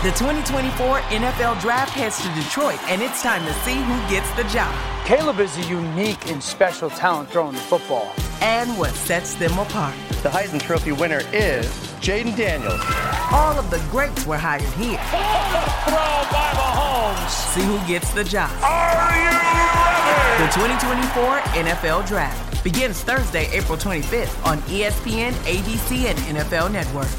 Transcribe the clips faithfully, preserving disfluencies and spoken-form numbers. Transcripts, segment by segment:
The twenty twenty-four N F L Draft heads to Detroit, and it's time to see who gets the job. Caleb is a unique and special talent throwing the football. And what sets them apart. The Heisman Trophy winner is Jaden Daniels. All of the greats were hired here. Throw by Mahomes. See who gets the job. Are you ready? The twenty twenty-four N F L Draft begins Thursday, April twenty-fifth on E S P N, A B C, and N F L Network.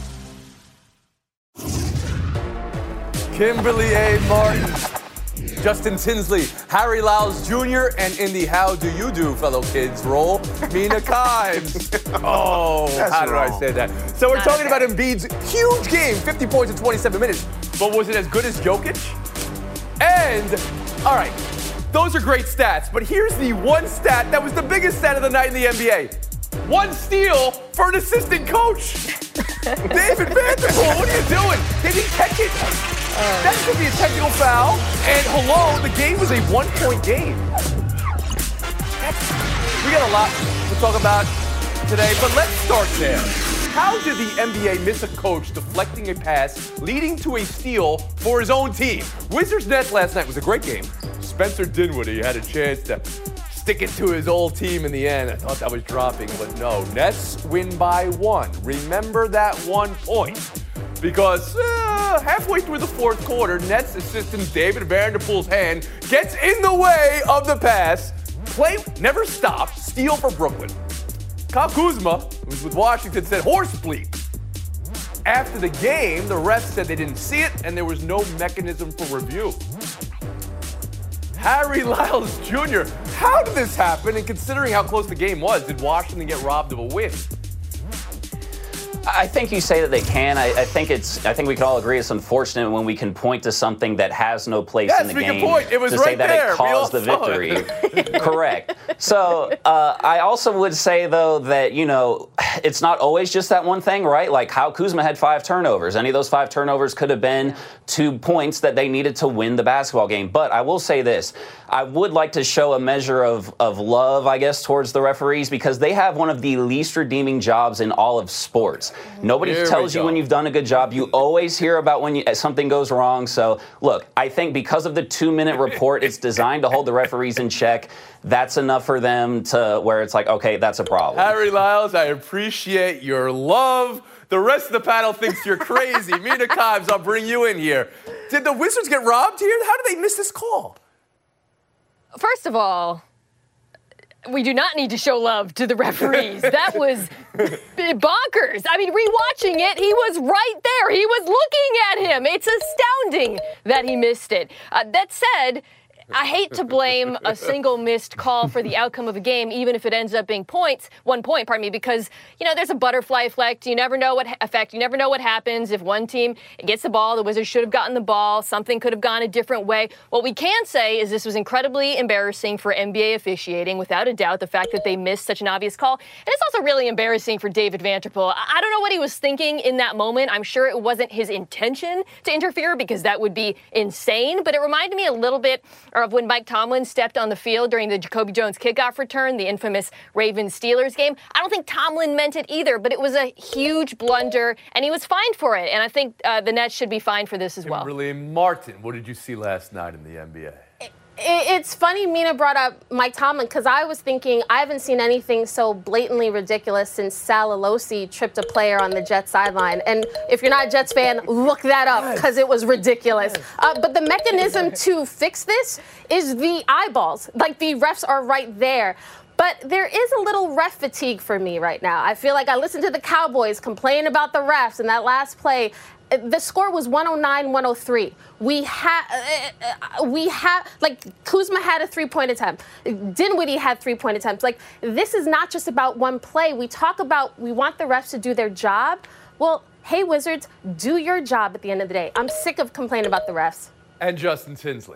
Kimberly A. Martin, Justin Tinsley, Harry Lyles Junior, and in the How Do You Do, fellow kids role, Mina Kimes. Oh, That's how did wrong. I say that? So we're Not talking bad. about Embiid's huge game, fifty points in twenty-seven minutes. But was it as good as Jokic? And, all right, those are great stats, but here's the one stat that was the biggest stat of the night in the N B A. One steal for an assistant coach. David Vanderpool, what are you doing? They didn't catch it. That should be a technical foul. And hello, the game was a one-point game. That's, we got a lot to talk about today, but let's start there. How did the N B A miss a coach deflecting a pass, leading to a steal for his own team? Wizards Nets last night was a great game. Spencer Dinwiddie had a chance to stick it to his old team in the end. I thought that was dropping, but no. Nets win by one. Remember that one point. Because uh, halfway through the fourth quarter, Nets assistant David Vanderpool's hand gets in the way of the pass. Play never stopped. Steal for Brooklyn. Kyle Kuzma, who was with Washington, said horse bleep. After the game, the refs said they didn't see it and there was no mechanism for review. Harry Lyles Junior, how did this happen? And considering how close the game was, did Washington get robbed of a win? I think you say that they can. I, I think it's. I think we can all agree it's unfortunate when we can point to something that has no place Yes, in the we can game point. It was to right say that there. it We all caused the saw victory. it. Correct. So uh, I also would say though that you know it's not always just that one thing, right? Like how Kuzma had five turnovers. Any of those five turnovers could have been two points that they needed to win the basketball game. But I will say this: I would like to show a measure of of love, I guess, towards the referees because they have one of the least redeeming jobs in all of sports. Nobody Here tells we you go. when you've done a good job. You always hear about when you, something goes wrong. So, look, I think because of the two-minute report, it's designed to hold the referees in check. That's enough for them to where it's like, okay, that's a problem. Harry Lyles, I appreciate your love. The rest of the panel thinks you're crazy. Mina Kimes, I'll bring you in here. Did the Wizards get robbed here? How did they miss this call? First of all, we do not need to show love to the referees. That was bonkers. I mean, rewatching it, he was right there. He was looking at him. It's astounding that he missed it. Uh, that said, I hate to blame a single missed call for the outcome of a game, even if it ends up being points, one point, pardon me, because, you know, there's a butterfly effect. You never know what effect. You never know what happens if one team gets the ball. The Wizards should have gotten the ball. Something could have gone a different way. What we can say is this was incredibly embarrassing for N B A officiating, without a doubt, the fact that they missed such an obvious call. And it's also really embarrassing for David Vanderpool. I don't know what he was thinking in that moment. I'm sure it wasn't his intention to interfere because that would be insane, but it reminded me a little bit of when Mike Tomlin stepped on the field during the Jacoby Jones kickoff return, the infamous Ravens-Steelers game. I don't think Tomlin meant it either, but it was a huge blunder, and he was fined for it. And I think uh, the Nets should be fined for this as well. Kimberly Martin, what did you see last night in the N B A? It's funny Mina brought up Mike Tomlin because I was thinking I haven't seen anything so blatantly ridiculous since Sal Alosi tripped a player on the Jets sideline. And if you're not a Jets fan, look that up because it was ridiculous. Uh, but the mechanism to fix this is the eyeballs. Like the refs are right there. But there is a little ref fatigue for me right now. I feel like I listened to the Cowboys complain about the refs in that last play. The score was one oh nine one oh three. We had, uh, we had, like, Kuzma had a three-point attempt. Dinwiddie had three-point attempts. Like, this is not just about one play. We talk about, we want the refs to do their job. Well, hey, Wizards, do your job at the end of the day. I'm sick of complaining about the refs. And Justin Tinsley.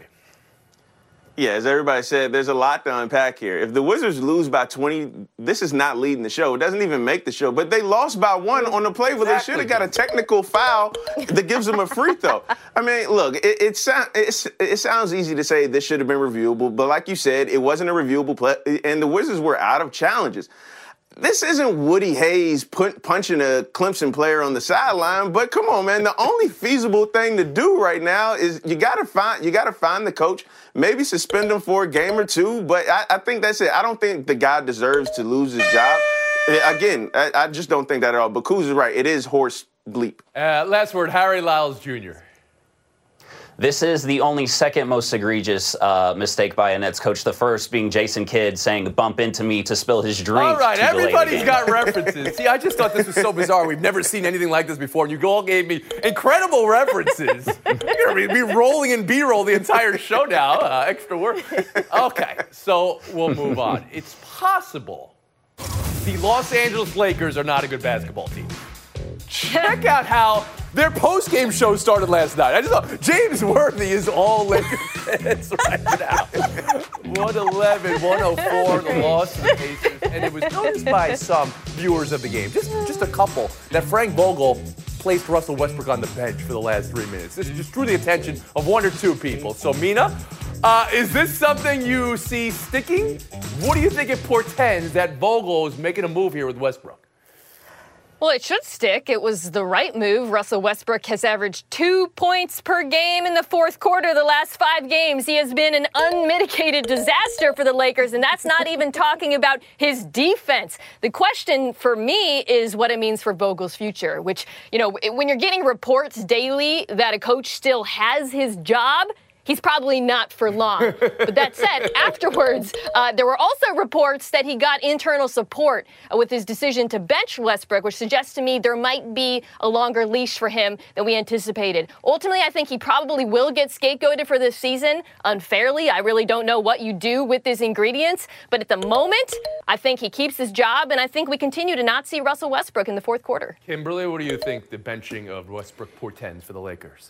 Yeah, as everybody said, there's a lot to unpack here. If the Wizards lose by twenty, this is not leading the show. It doesn't even make the show. But they lost by one on the play where they should have got a technical foul that gives them a free throw. I mean, look, it, it, sound, it, it sounds easy to say this should have been reviewable, but like you said, it wasn't a reviewable play, and the Wizards were out of challenges. this isn't Woody Hayes put, punching a Clemson player on the sideline, but come on, man. The only feasible thing to do right now is you gotta find you gotta find the coach, maybe suspend him for a game or two. But I, I think that's it. I don't think the guy deserves to lose his job. Again, I, I just don't think that at all. But Kuz is right. It is horse bleep. Uh, last word, Harry Lyles Junior This is the only second most egregious uh, mistake by a Nets coach. The first being Jason Kidd saying, bump into me to spill his drink. All right, to delay the everybody's game. got references. See, I just thought this was so bizarre. We've never seen anything like this before, and you all gave me incredible references. You're going to be rolling in B-roll the entire show now. Uh, extra work. Okay, so we'll move on. It's possible the Los Angeles Lakers are not a good basketball team. Check out how their post-game show started last night. I just thought James Worthy is all Lakers fans right now. one eleven, one oh four, the loss to the Pacers. And it was noticed by some viewers of the game, just, just a couple, that Frank Vogel placed Russell Westbrook on the bench for the last three minutes. This just drew the attention of one or two people. So, Mina, uh, is this something you see sticking? What do you think it portends that Vogel is making a move here with Westbrook? Well, it should stick. It was the right move. Russell Westbrook has averaged two points per game in the fourth quarter the last five games. He has been an unmitigated disaster for the Lakers, and that's not even talking about his defense. The question for me is what it means for Vogel's future, which, you know, when you're getting reports daily that a coach still has his job, he's probably not for long. But that said, afterwards, uh, there were also reports that he got internal support uh, with his decision to bench Westbrook, which suggests to me there might be a longer leash for him than we anticipated. Ultimately, I think he probably will get scapegoated for this season unfairly. I really don't know what you do with his ingredients. But at the moment, I think he keeps his job, and I think we continue to not see Russell Westbrook in the fourth quarter. Kimberly, what do you think the benching of Westbrook portends for the Lakers?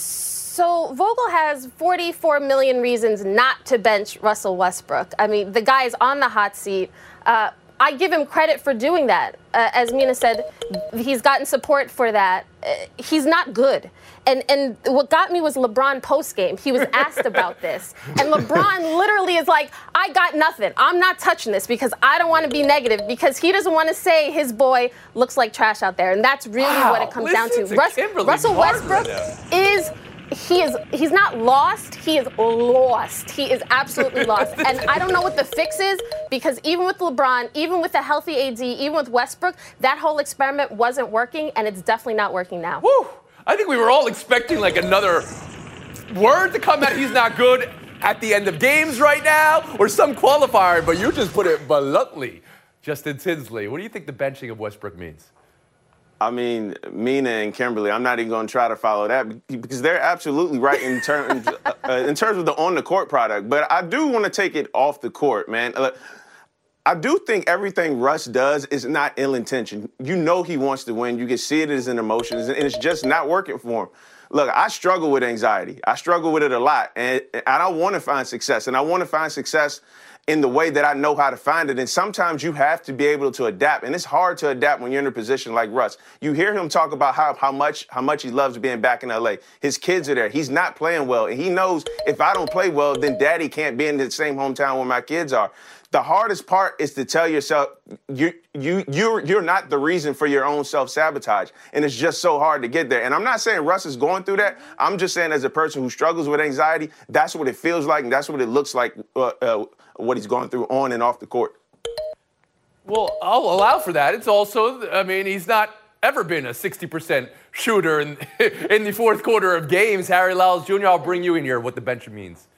So Vogel has forty-four million reasons not to bench Russell Westbrook. I mean, the guy is on the hot seat. Uh, I give him credit for doing that. Uh, as Mina said, he's gotten support for that. Uh, he's not good. And and what got me was LeBron postgame. He was asked about this. And LeBron literally is like, I got nothing. I'm not touching this because I don't want to be negative, because he doesn't want to say his boy looks like trash out there. And that's really wow, what it comes down to. to Russ, Russell Westbrook is... He is, he's not lost, he is lost. He is absolutely lost. And I don't know what the fix is, because even with LeBron, even with a healthy A D, even with Westbrook, that whole experiment wasn't working, and it's definitely not working now. Woo! I think we were all expecting like another word to come out. He's not good at the end of games right now, or some qualifier, but you just put it bluntly. Justin Tinsley, what do you think the benching of Westbrook means? I mean, Mina and Kimberly, I'm not even going to try to follow that because they're absolutely right in terms uh, in terms of the on-the-court product. But I do want to take it off the court, man. Uh, I do think everything Russ does is not ill-intentioned. You know he wants to win. You can see it as an emotion, and it's just not working for him. Look, I struggle with anxiety. I struggle with it a lot, and I want to find success, and I want to find success in the way that I know how to find it. And sometimes you have to be able to adapt. And it's hard to adapt when you're in a position like Russ. You hear him talk about how, how much how much he loves being back in L A. His kids are there. He's not playing well. And he knows if I don't play well, then daddy can't be in the same hometown where my kids are. The hardest part is to tell yourself you you you're you're not the reason for your own self-sabotage. And it's just so hard to get there. And I'm not saying Russ is going through that. I'm just saying as a person who struggles with anxiety, that's what it feels like and that's what it looks like uh, uh, what he's going through on and off the court. Well, I'll allow for that. It's also, I mean, he's not ever been a sixty percent shooter in, in the fourth quarter of games. Harry Lyles Junior, I'll bring you in here what the bench means.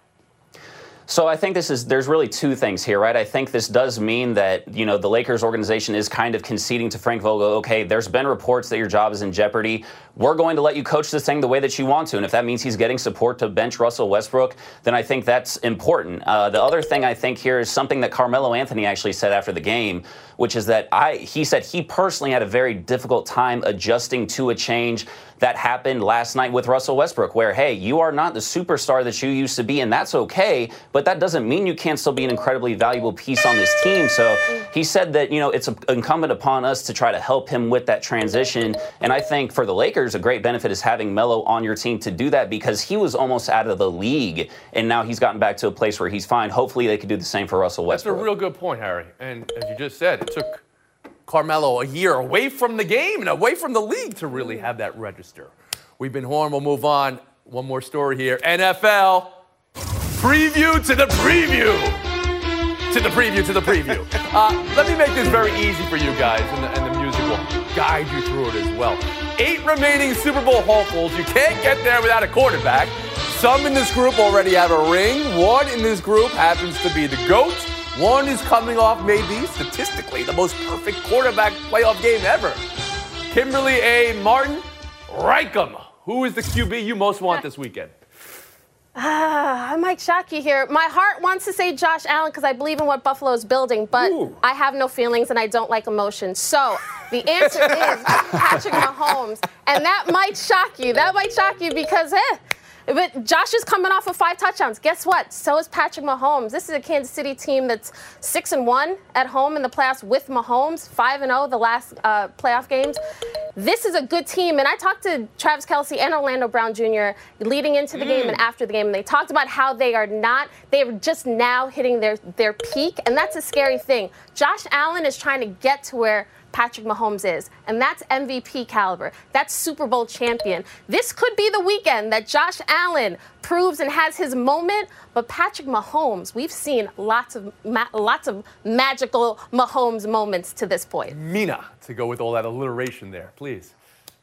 So I think this is, there's really two things here, right? I think this does mean that, you know, the Lakers organization is kind of conceding to Frank Vogel, okay, there's been reports that your job is in jeopardy. We're going to let you coach this thing the way that you want to. And if that means he's getting support to bench Russell Westbrook, then I think that's important. Uh, the other thing I think here is something that Carmelo Anthony actually said after the game, which is that I, he said he personally had a very difficult time adjusting to a change that happened last night with Russell Westbrook, where, hey, you are not the superstar that you used to be, and that's okay, but that doesn't mean you can't still be an incredibly valuable piece on this team. So he said that, you know, it's incumbent upon us to try to help him with that transition. And I think for the Lakers, a great benefit is having Melo on your team to do that, because he was almost out of the league, and now he's gotten back to a place where he's fine. Hopefully they could do the same for Russell Westbrook. That's a real good point, Harry. And as you just said, it took Carmelo a year away from the game and away from the league to really have that register. We've been Horn. We'll move on. One more story here. N F L preview to the preview. To the preview to the preview. Uh, let me make this very easy for you guys, and the, and the music will guide you through it as well. Eight remaining Super Bowl hopefuls. You can't get there without a quarterback. Some in this group already have a ring. One in this group happens to be the GOAT. One is coming off maybe statistically the most perfect quarterback playoff game ever. Kimberly A. Martin, rank 'em. Who is the Q B you most want this weekend? Ah, I might shock you here. My heart wants to say Josh Allen because I believe in what Buffalo's building, but Ooh. I have no feelings and I don't like emotions. So the answer is Patrick Mahomes. And that might shock you. That might shock you because, eh, but Josh is coming off of five touchdowns. Guess what? So is Patrick Mahomes. This is a Kansas City team that's six and one at home in the playoffs with Mahomes, five and zero the last uh, playoff games. This is a good team, and I talked to Travis Kelce and Orlando Brown Junior leading into the mm. game and after the game, and they talked about how they are not, they're just now hitting their, their peak, and that's a scary thing. Josh Allen is trying to get to where Patrick Mahomes is, and that's M V P caliber. That's Super Bowl champion. This could be the weekend that Josh Allen proves and has his moment, but Patrick Mahomes, we've seen lots of ma- lots of magical Mahomes moments to this point. Mina, to go with all that alliteration there, please.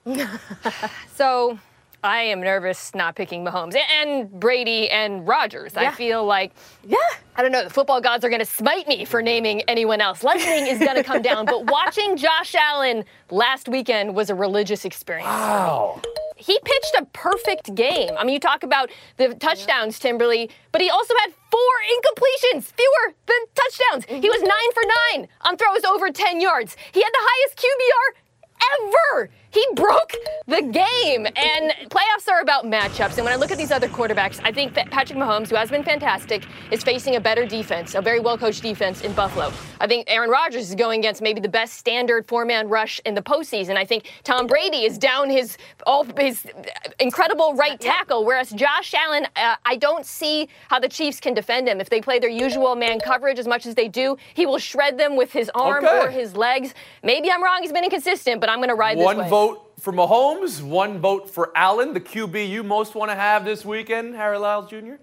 So, I am nervous not picking Mahomes and Brady and Rodgers. Yeah. I feel like, yeah, I don't know, the football gods are going to smite me for naming anyone else. Lightning is going to come down. But watching Josh Allen last weekend was a religious experience. Wow. He pitched a perfect game. I mean, you talk about the touchdowns, Timberly, but he also had four incompletions, fewer than touchdowns. Mm-hmm. He was nine for nine on throws over ten yards. He had the highest Q B R ever. He broke the game, and playoffs are about matchups. And when I look at these other quarterbacks, I think that Patrick Mahomes, who has been fantastic, is facing a better defense, a very well-coached defense in Buffalo. I think Aaron Rodgers is going against maybe the best standard four-man rush in the postseason. I think Tom Brady is down his all his incredible right tackle, whereas Josh Allen, uh, I don't see how the Chiefs can defend him. If they play their usual man coverage as much as they do, he will shred them with his arm okay. or his legs. Maybe I'm wrong. He's been inconsistent, but I'm going to ride this One way. vote for Mahomes, one vote for Allen, the Q B you most want to have this weekend, Harry Lyles Junior?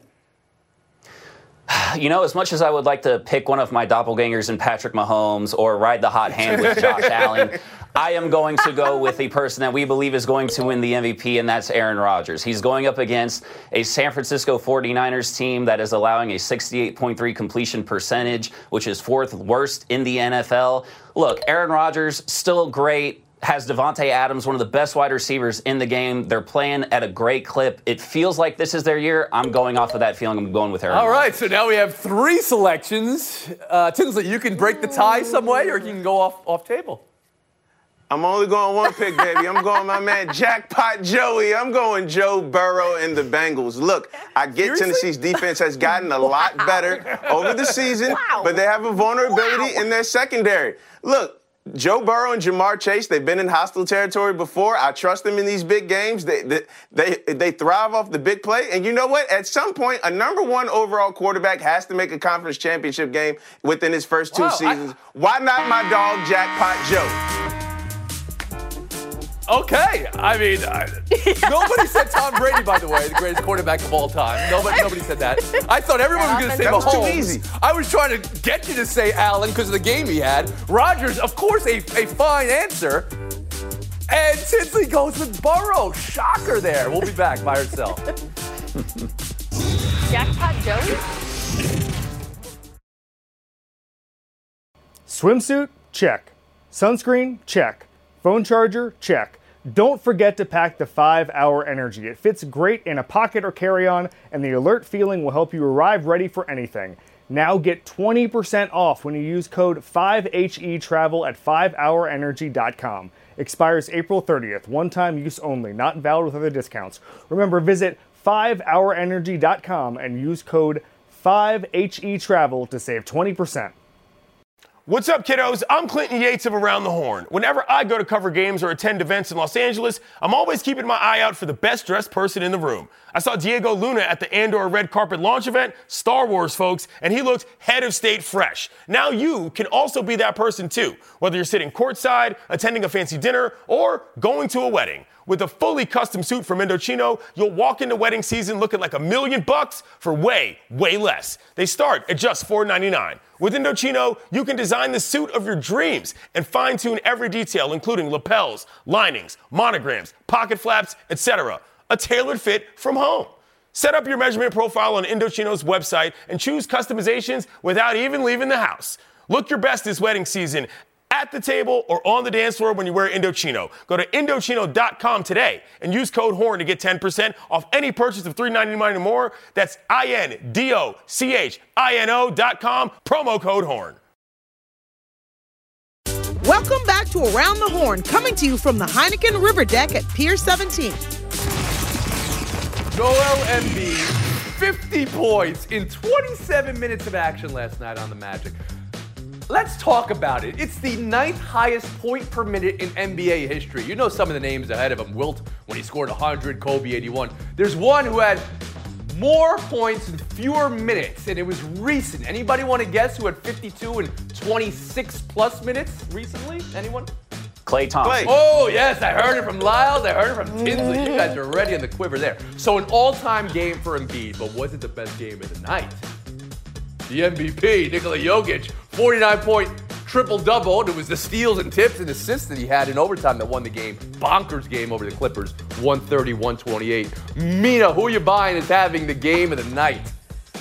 You know, as much as I would like to pick one of my doppelgangers in Patrick Mahomes or ride the hot hand with Josh Allen, I am going to go with the person that we believe is going to win the M V P, and that's Aaron Rodgers. He's going up against a San Francisco forty-niners team that is allowing a sixty-eight point three completion percentage, which is fourth worst in the N F L. Look, Aaron Rodgers, still great. Has Devontae Adams, one of the best wide receivers in the game. They're playing at a great clip. It feels like this is their year. I'm going off of that feeling. I'm going with Aaron. All right, so now we have three selections. Uh, Tinsley, you can break the tie some way, or you can go off off table. I'm only going one pick, baby. I'm going my man Jackpot Joey. I'm going Joe Burrow and the Bengals. Look, I get Seriously? Tennessee's defense has gotten a lot wow. better over the season, wow. but they have a vulnerability wow. in their secondary. Look, Joe Burrow and Jamar Chase, they've been in hostile territory before. I trust them in these big games. They, they they they thrive off the big play. And you know what? At some point, a number one overall quarterback has to make a conference championship game within his first two wow, seasons. I... Why not my dog, Jackpot Joe? Okay. I mean, I, nobody said Tom Brady, by the way, the greatest quarterback of all time. Nobody, nobody said that. I thought everyone was going to say Mahomes. That was too easy. I was trying to get you to say Allen because of the game he had. Rodgers, of course, a, a fine answer. And Tinsley goes with Burrow. Shocker there. We'll be back by herself. Jackpot Joey? Swimsuit? Check. Sunscreen? Check. Phone charger? Check. Don't forget to pack the five hour Energy. It fits great in a pocket or carry-on, and the alert feeling will help you arrive ready for anything. Now get twenty percent off when you use code five H E travel at five hour energy dot com. Expires April thirtieth. One-time use only. Not valid with other discounts. Remember, visit five hour energy dot com and use code five H E travel to save twenty percent. What's up, kiddos? I'm Clinton Yates of Around the Horn. Whenever I go to cover games or attend events in Los Angeles, I'm always keeping my eye out for the best dressed person in the room. I saw Diego Luna at the Andor Red Carpet launch event, Star Wars, folks, and he looked head of state fresh. Now you can also be that person too, whether you're sitting courtside, attending a fancy dinner, or going to a wedding. With a fully custom suit from Indochino, you'll walk into wedding season looking like a million bucks for way, way less. They start at just four ninety-nine. With Indochino, you can design the suit of your dreams and fine-tune every detail, including lapels, linings, monograms, pocket flaps, et cetera. A tailored fit from home. Set up your measurement profile on Indochino's website and choose customizations without even leaving the house. Look your best this wedding season at the table or on the dance floor when you wear Indochino. Go to Indochino dot com today and use code HORN to get ten percent off any purchase of three ninety-nine or more. That's I N D O C H I N O dot com, promo code HORN. Welcome back to Around the Horn, coming to you from the Heineken River Deck at Pier seventeen. Joel Embiid, fifty points in twenty-seven minutes of action last night on the Magic. Let's talk about it. It's the ninth highest point per minute in N B A history. You know some of the names ahead of him. Wilt, when he scored one hundred, Kobe, eighty-one. There's one who had more points in fewer minutes, and it was recent. Anybody want to guess who had fifty-two and twenty-six plus minutes recently? Anyone? Klay Thompson. Oh, yes, I heard it from Lyles. I heard it from Tinsley. You guys are already on the quiver there. So an all-time game for Embiid, but was it the best game of the night? The M V P, Nikola Jokic, forty-nine point triple-double. It was the steals and tips and assists that he had in overtime that won the game. Bonkers game over the Clippers, one thirty, one twenty-eight. Mina, who are you buying as having the game of the night?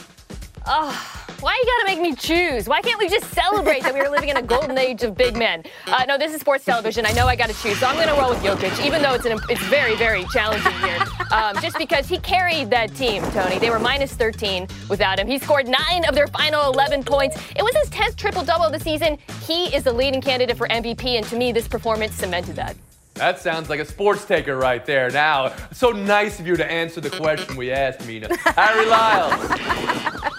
Oh. Why you gotta make me choose? Why can't we just celebrate that we are living in a golden age of big men? Uh, no, this is sports television. I know I gotta choose, so I'm gonna roll with Jokic, even though it's an, it's very, very challenging here. Um, just because he carried that team, Tony. They were minus thirteen without him. He scored nine of their final eleven points. It was his tenth triple-double of the season. He is the leading candidate for M V P, and to me, this performance cemented that. That sounds like a sports taker right there. Now, so nice of you to answer the question we asked, Mina. Harry Lyles.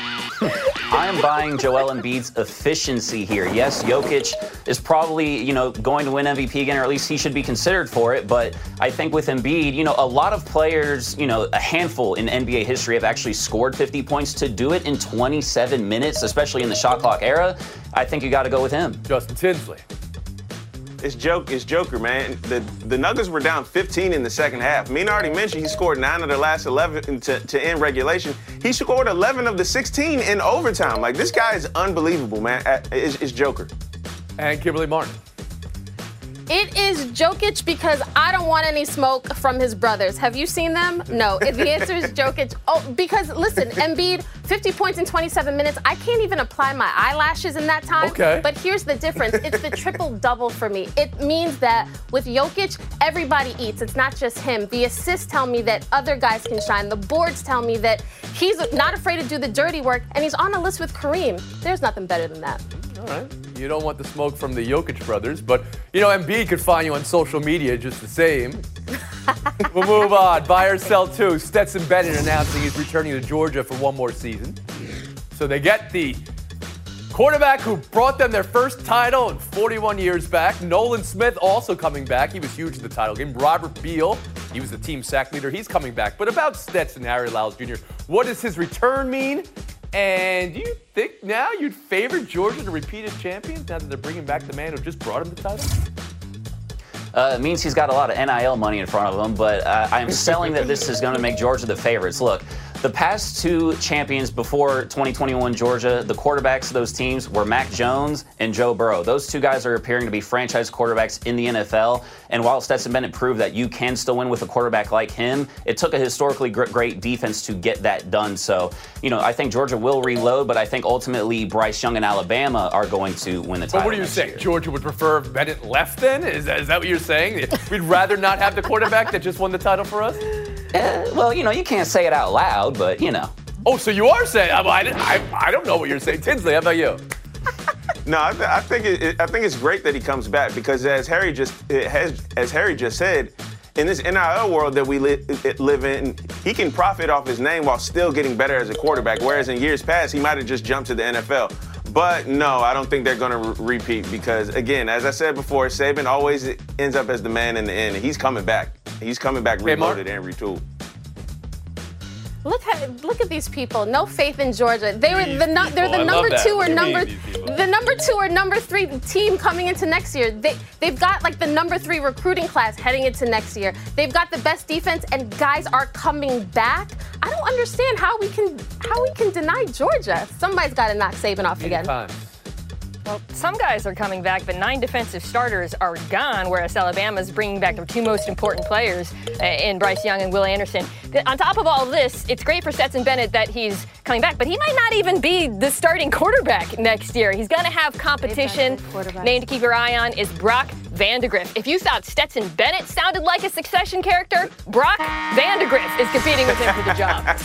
I am buying Joel Embiid's efficiency here. Yes, Jokic is probably, you know, going to win M V P again, or at least he should be considered for it. But I think with Embiid, you know, a lot of players, you know, a handful in N B A history have actually scored fifty points. To do it in twenty-seven minutes, especially in the shot clock era, I think you got to go with him. Justin Tinsley. It's joke. It's Joker, man. The the Nuggets were down fifteen in the second half. Mina already mentioned he scored nine of the last eleven to, to end regulation. He scored eleven of the sixteen in overtime. Like, this guy is unbelievable, man. It's, it's Joker. And Kimberly Martin. It is Jokic because I don't want any smoke from his brothers. Have you seen them? No. The answer is Jokic. Oh, because listen, Embiid, fifty points in twenty-seven minutes. I can't even apply my eyelashes in that time. Okay. But here's the difference. It's the triple-double for me. It means that with Jokic, everybody eats. It's not just him. The assists tell me that other guys can shine. The boards tell me that he's not afraid to do the dirty work, and he's on a list with Kareem. There's nothing better than that. All right. You don't want the smoke from the Jokic brothers, but, you know, Embiid could find you on social media just the same. We'll move on. Buy or sell two. Stetson Bennett announcing he's returning to Georgia for one more season. So they get the quarterback who brought them their first title in forty-one years back. Nolan Smith also coming back. He was huge in the title game. Robert Beal, he was the team sack leader. He's coming back. But about Stetson, Harry Lyles Junior, what does his return mean? And do you think now you'd favor Georgia to repeat as champions now that they're bringing back the man who just brought him the title? Uh, it means he's got a lot of N I L money in front of him, but uh, I'm selling that this is going to make Georgia the favorites. Look, the past two champions before twenty twenty-one Georgia, the quarterbacks of those teams were Mac Jones and Joe Burrow. Those two guys are appearing to be franchise quarterbacks in the N F L. And while Stetson Bennett proved that you can still win with a quarterback like him, it took a historically great defense to get that done. So, you know, I think Georgia will reload, but I think ultimately Bryce Young and Alabama are going to win the title. But what are you saying? Year. Georgia would prefer if Bennett left then? Is that, is that what you're saying? We'd rather not have the quarterback that just won the title for us? Uh, well, you know, you can't say it out loud, but, you know. Oh, so you are saying, I, I, I don't know what you're saying. Tinsley, how about you? No, I, th- I think it, it, I think it's great that he comes back because as Harry just it has, as Harry just said, in this N I L world that we li- live in, he can profit off his name while still getting better as a quarterback. Whereas in years past, he might have just jumped to the N F L. But no, I don't think they're going to re- repeat because, again, as I said before, Saban always ends up as the man in the end, and he's coming back. He's coming back reloaded and retooled. Look at look at these people. No faith in Georgia. They were the no, they're the number two or number the number two or number three team coming into next year. They they've got like the number three recruiting class heading into next year. They've got the best defense and guys are coming back. I don't understand how we can how we can deny Georgia. Somebody's got to knock Saban off again. Well, some guys are coming back, but nine defensive starters are gone, whereas Alabama's bringing back their two most important players uh, in Bryce Young and Will Anderson. On top of all of this, it's great for Stetson Bennett that he's coming back, but he might not even be the starting quarterback next year. He's going to have competition. Name to keep your eye on is Brock Vandagriff. If you thought Stetson Bennett sounded like a Succession character, Brock Vandagriff is competing with him for the job.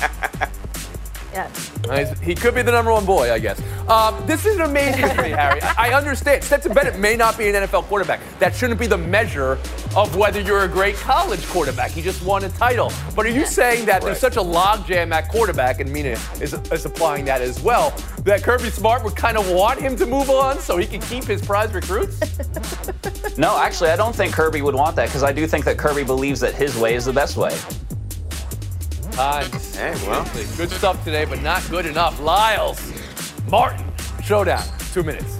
Yes. He could be the number one boy, I guess. Um, this is amazing for me, Harry. I, I understand. Stetson Bennett may not be an N F L quarterback. That shouldn't be the measure of whether you're a great college quarterback. He just won a title. But are you saying that right. there's such a logjam at quarterback, and Mina is, is applying that as well, that Kirby Smart would kind of want him to move on so he can keep his prize recruits? No, actually, I don't think Kirby would want that because I do think that Kirby believes that his way is the best way. Times. Hey, well. Good stuff today, but not good enough. Lyles, Martin, showdown. Two minutes.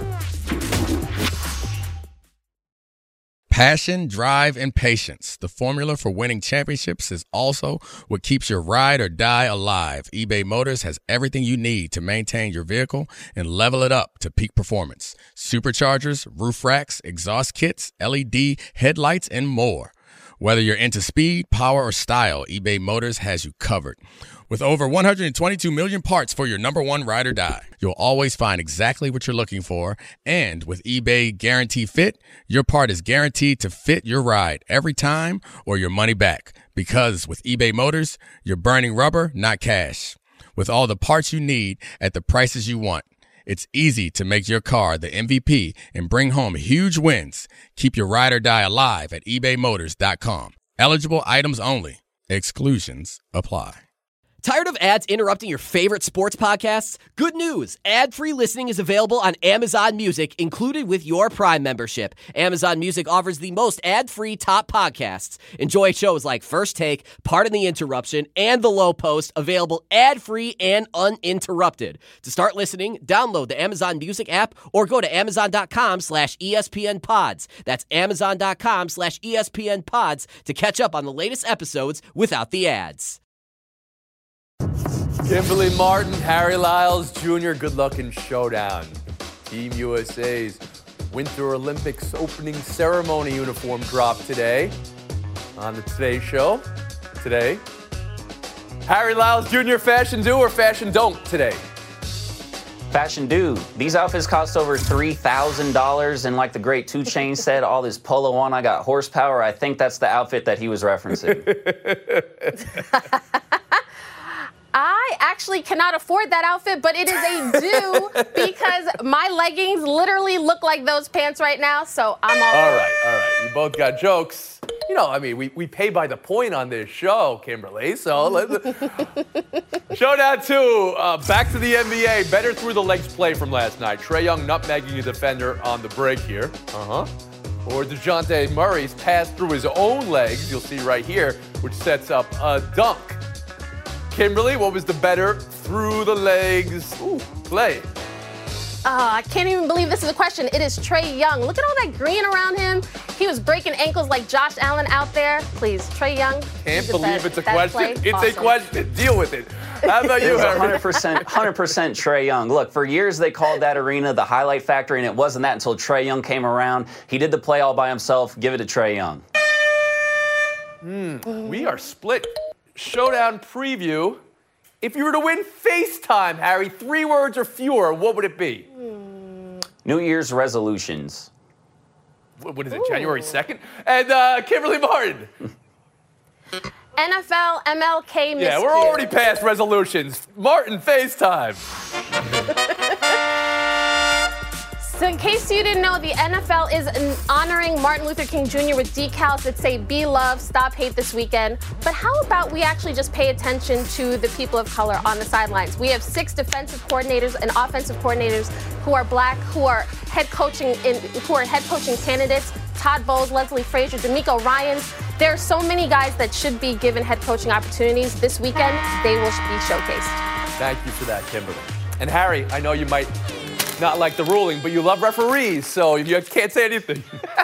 Passion, drive, and patience. The formula for winning championships is also what keeps your ride or die alive. eBay Motors has everything you need to maintain your vehicle and level it up to peak performance. Superchargers, roof racks, exhaust kits, L E D headlights, and more. Whether you're into speed, power, or style, eBay Motors has you covered. With over one hundred twenty-two million parts for your number one ride or die, you'll always find exactly what you're looking for. And with eBay Guarantee Fit, your part is guaranteed to fit your ride every time or your money back. Because with eBay Motors, you're burning rubber, not cash. With all the parts you need at the prices you want, it's easy to make your car the M V P and bring home huge wins. Keep your ride or die alive at ebay motors dot com. Eligible items only. Exclusions apply. Tired of ads interrupting your favorite sports podcasts? Good news! Ad-free listening is available on Amazon Music, included with your Prime membership. Amazon Music offers the most ad-free top podcasts. Enjoy shows like First Take, Pardon the Interruption, and The Low Post, available ad-free and uninterrupted. To start listening, download the Amazon Music app or go to amazon.com slash ESPN pods. That's amazon.com slash ESPN pods to catch up on the latest episodes without the ads. Kimberly Martin, Harry Lyles Junior, good luck in showdown. Team U S A's Winter Olympics opening ceremony uniform dropped today on the Today Show. Today, Harry Lyles Junior, fashion do or fashion don't today? Fashion do. These outfits cost over three thousand dollars, and like the great two Chainz said, all this polo on, I got horsepower. I think that's the outfit that he was referencing. I actually cannot afford that outfit, but it is a do because my leggings literally look like those pants right now, so I'm all All right, all right. You both got jokes. You know, I mean, we, we pay by the point on this show, Kimberly, so let's... Showdown two, uh, back to the N B A. Better through the legs play from last night. Trae Young nutmegging a defender on the break here. Uh-huh. Or DeJounte Murray's pass through his own legs, you'll see right here, which sets up a dunk. Kimberly, what was the better through the legs Ooh, play? Uh, I can't even believe this is a question. It is Trae Young. Look at all that green around him. He was breaking ankles like Josh Allen out there. Please, Trae Young. Can't believe best, it's a question. Play. It's awesome. a question. Deal with it. How about you, It was Harry? one hundred percent, one hundred percent Trae Young. Look, for years they called that arena the highlight factory, and it wasn't that until Trae Young came around. He did the play all by himself. Give it to Trae Young. Mm, we are split. Showdown preview. If you were to win FaceTime, Harry, three words or fewer, what would it be? New Year's resolutions. What, what is it, Ooh. January second? And uh, Kimberly Martin. N F L M L K miscue. Yeah, we're already past resolutions. Martin, FaceTime. So in case you didn't know, the N F L is honoring Martin Luther King Junior with decals that say "Be Love, Stop Hate" this weekend. But how about we actually just pay attention to the people of color on the sidelines? We have six defensive coordinators and offensive coordinators who are black, who are head coaching in, who are head coaching candidates. Todd Bowles, Leslie Frazier, D'Amico Ryans. There are so many guys that should be given head coaching opportunities this weekend. They will be showcased. Thank you for that, Kimberly. And Harry, I know you might not like the ruling, but you love referees, so you can't say anything.